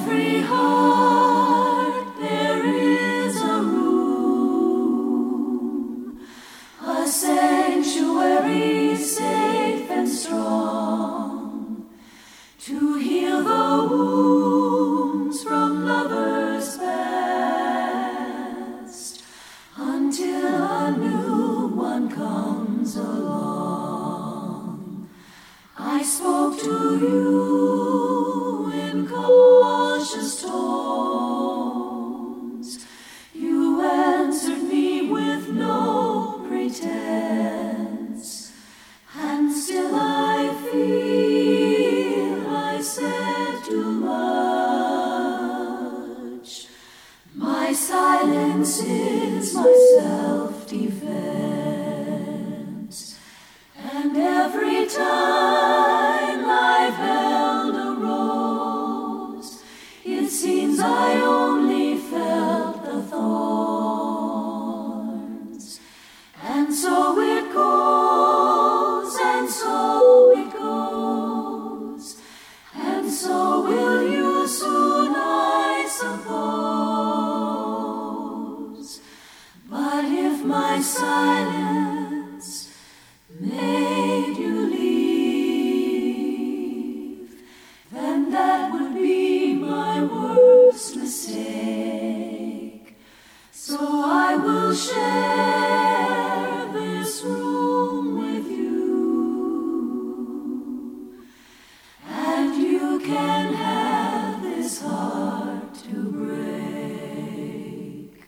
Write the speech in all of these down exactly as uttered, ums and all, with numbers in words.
every heart there is a room, a sanctuary safe and strong, to heal the wounds from lovers past, until a new one comes along. I spoke to you in cautious tones. You answered me with no pretense, and still I feel I said too much. My silence is my self-defense, and every time I've held a rose, it seems I only felt the thorns. And so it goes, and so it goes, and so will you soon, I suppose. But if my silence made you leave, then that would be my worst mistake. So I will share this room with you, and you can have this heart to break.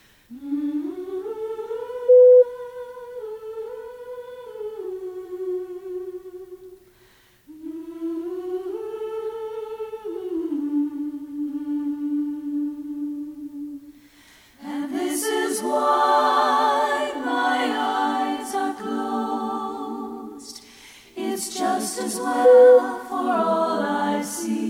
And this is why my eyes are closed. It's just as well for all I've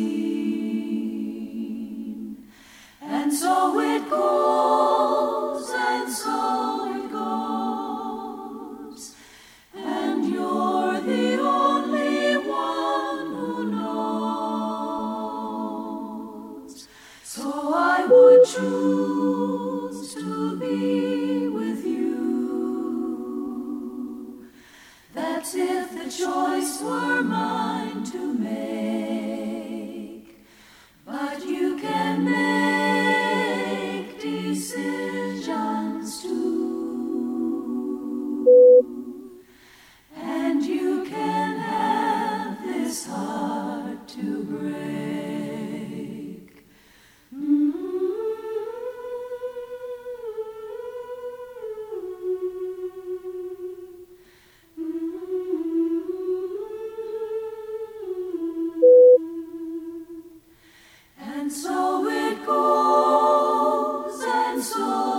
seen. And so it goes, and so it goes, and you're the only one who knows. So I would choose to be with you. That's if the choice were mine to make. But you can make decisions too, and you can have this heart to break. And so it goes, and so